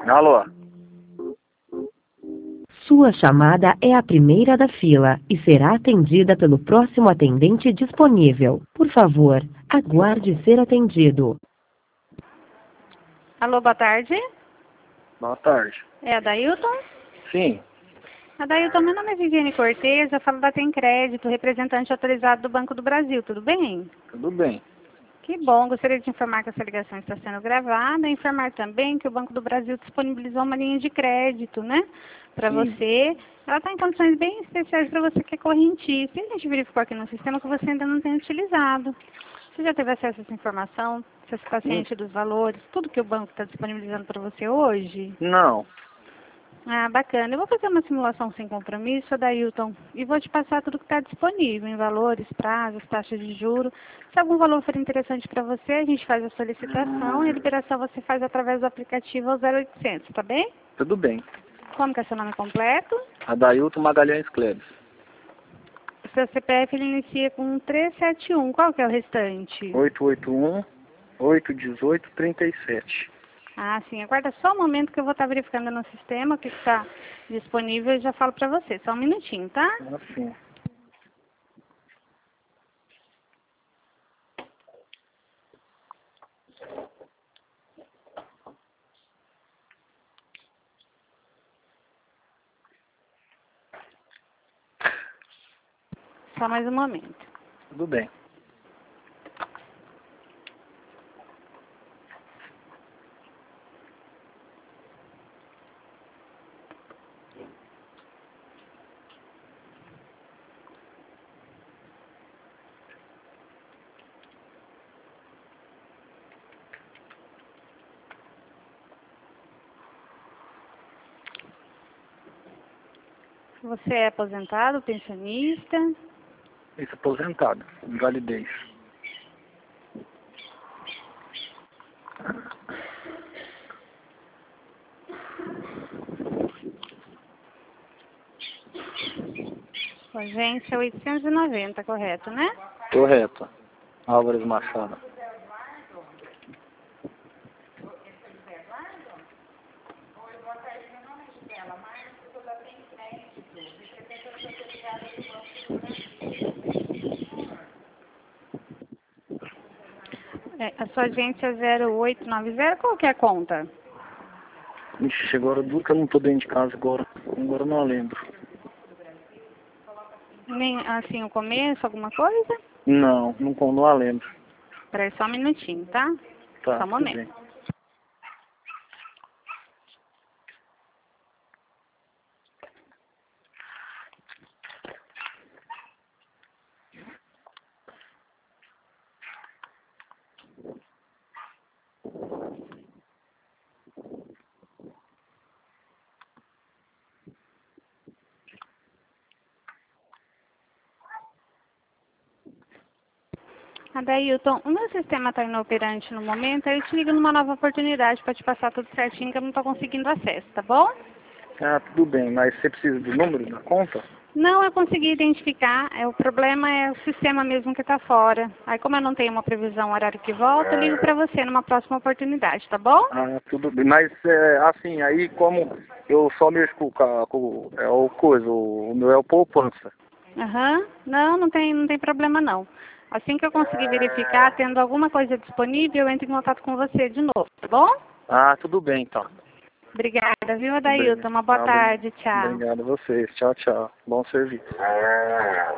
Alô? Sua chamada é a primeira da fila e será atendida pelo próximo atendente disponível. Por favor, aguarde ser atendido. Alô, boa tarde. Boa tarde. É a Dailton? Sim, Dailton, meu nome é Viviane Cortez, eu falo da Tem Crédito, representante autorizado do Banco do Brasil, tudo bem? tudo bem. Que bom, gostaria de informar que essa ligação está sendo gravada e informar também que o Banco do Brasil disponibilizou uma linha de crédito, né, para Sim. você. Ela está em condições bem especiais para você que é correntista. E a gente verificou aqui no sistema que você ainda não tem utilizado. Você já teve acesso a essa informação? Você está ciente dos valores, tudo que o banco está disponibilizando para você hoje? Não. Ah, bacana. Eu vou fazer uma simulação sem compromisso, Dailton, e vou te passar tudo que está disponível em valores, prazos, taxas de juros. Se algum valor for interessante para você, a gente faz a solicitação e a liberação você faz através do aplicativo ao 0800, tá bem? Tudo bem. Como que é seu nome completo? Adailton Magalhães Cleves. O seu CPF ele inicia com 371. Qual que é o restante? 881-818-37. Ah, sim. Aguarda só um momento que eu vou estar verificando no sistema o que está disponível e já falo para você. Só um minutinho, tá? Assim. Só mais um momento. Tudo bem. Você é aposentado, pensionista? Isso, aposentado. Invalidez. Agência 890, correto, né? Correto. Álvares Machado. É, a sua agência é 0890, qual que é a conta? Ixi, agora do que eu não tô dentro de casa agora. Agora eu não lembro. Nem, assim, o começo, alguma coisa? Não lembro. Espera aí só um minutinho, tá? Tá, Só um tudo momento. bem. Adailton, o meu sistema está inoperante no momento, aí eu te ligo numa nova oportunidade para te passar tudo certinho que eu não estou conseguindo acesso, tá bom? Ah, tudo bem, mas você precisa do número da conta? Não, eu consegui identificar. O problema é o sistema mesmo que está fora. Aí, como eu não tenho uma previsão horário que volta, eu ligo para você numa próxima oportunidade, tá bom? Ah, tudo bem. Mas, assim, aí como eu só mexo o coisa, o meu é o poupança. Aham. Não, não tem problema não. Assim que eu conseguir verificar, tendo alguma coisa disponível, eu entro em contato com você de novo, tá bom? Ah, tudo bem, então. Obrigada, viu, Tudo bem. Adailton? Uma boa Ah, tarde, tchau. obrigado a vocês. Tchau, tchau. Bom serviço.